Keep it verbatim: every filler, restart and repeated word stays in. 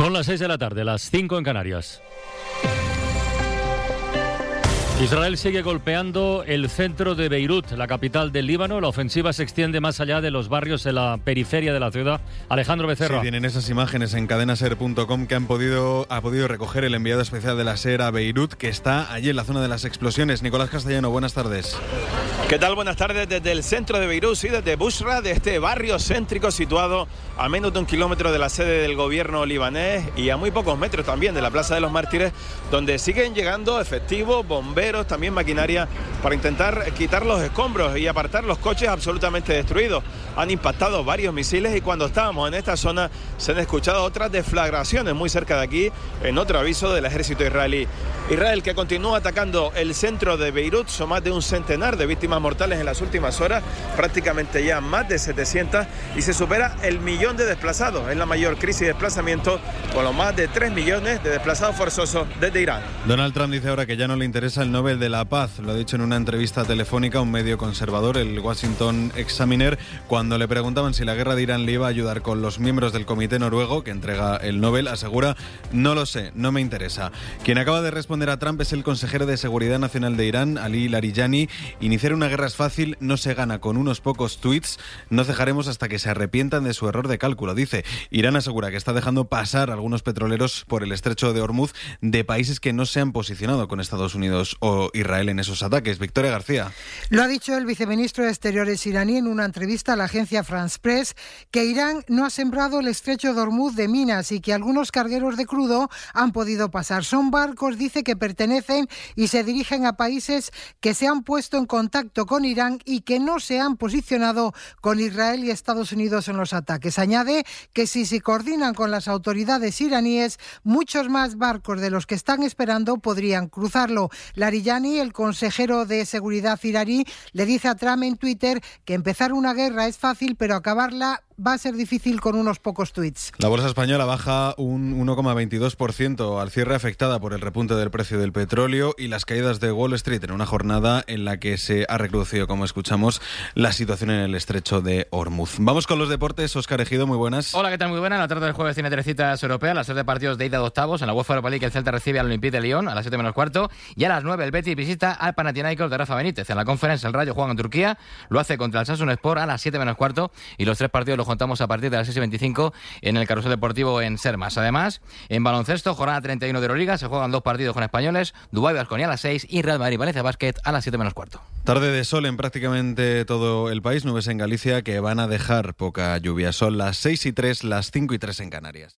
Son las seis de la tarde, las cinco en Canarias. Israel sigue golpeando el centro de Beirut, la capital del Líbano. La ofensiva se extiende más allá de los barrios en la periferia de la ciudad. Alejandro Becerra. Sí, tienen esas imágenes en cadena ser punto com que han podido, ha podido recoger el enviado especial de la SER a Beirut, que está allí en la zona de las explosiones. Nicolás Castellano, buenas tardes. ¿Qué tal? Buenas tardes desde el centro de Beirut, sí, desde Busra, de este barrio céntrico situado a menos de un kilómetro de la sede del gobierno libanés y a muy pocos metros también de la Plaza de los Mártires, donde siguen llegando efectivos, bomberos, también maquinaria para intentar quitar los escombros y apartar los coches absolutamente destruidos. Han impactado varios misiles y cuando estábamos en esta zona se han escuchado otras deflagraciones muy cerca de aquí, en otro aviso del ejército israelí. Israel, que continúa atacando el centro de Beirut, son más de un centenar de víctimas mortales en las últimas horas, prácticamente ya más de setecientas, y se supera el millón de desplazados. Es la mayor crisis de desplazamiento, con los más de tres millones de desplazados forzosos desde Irán. Donald Trump dice ahora que ya no le interesa el Nobel de la Paz. Lo ha dicho en una entrevista telefónica a un medio conservador, el Washington Examiner, cuando le preguntaban si la guerra de Irán le iba a ayudar con los miembros del comité noruego que entrega el Nobel, asegura: no lo sé, no me interesa. Quien acaba de responder a Trump es el consejero de Seguridad Nacional de Irán, Ali Larijani. Iniciar una guerra es fácil, no se gana con unos pocos tweets, no cejaremos hasta que se arrepientan de su error de cálculo, dice. Irán asegura que está dejando pasar algunos petroleros por el estrecho de Hormuz de países que no se han posicionado con Estados Unidos o Israel en esos ataques. Victoria García. Lo ha dicho el viceministro de Exteriores iraní en una entrevista a la agencia France Press, que Irán no ha sembrado el estrecho de Hormuz de minas y que algunos cargueros de crudo han podido pasar. Son barcos, dice, que pertenecen y se dirigen a países que se han puesto en contacto con Irán y que no se han posicionado con Israel y Estados Unidos en los ataques. Añade que si se coordinan con las autoridades iraníes, muchos más barcos de los que están esperando podrían cruzarlo. Larijani, el consejero de Seguridad iraní, le dice a Trump en Twitter que empezar una guerra es fácil, pero acabarla va a ser difícil con unos pocos tuits. La bolsa española baja un uno coma veintidós por ciento al cierre, afectada por el repunte del precio del petróleo y las caídas de Wall Street, en una jornada en la que se ha recrudecido, como escuchamos, la situación en el estrecho de Hormuz. Vamos con los deportes. Óscar Ejido, muy buenas. Hola, ¿qué tal? Muy buena. En la tarde del jueves tiene tres citas europeas, las tres de partidos de ida de octavos. En la UEFA Europa League el Celta recibe al Olympique de Lyon a las siete menos cuarto y a las nueve el Betis visita al Panathinaikos de Rafa Benítez. En la Conference el Rayo juega en Turquía, lo hace contra el Samsunspor a las siete menos cuarto y los tres partidos los contamos a partir de las seis y veinticinco en el Carrusel Deportivo en Sermas. Además, en baloncesto, jornada treinta y uno de Euroliga, se juegan dos partidos con españoles, Dubái Baskonia a las seis y Real Madrid Valencia Basket a las siete menos cuarto. Tarde de sol en prácticamente todo el país, nubes en Galicia que van a dejar poca lluvia. Son las seis y tres, las cinco y tres en Canarias.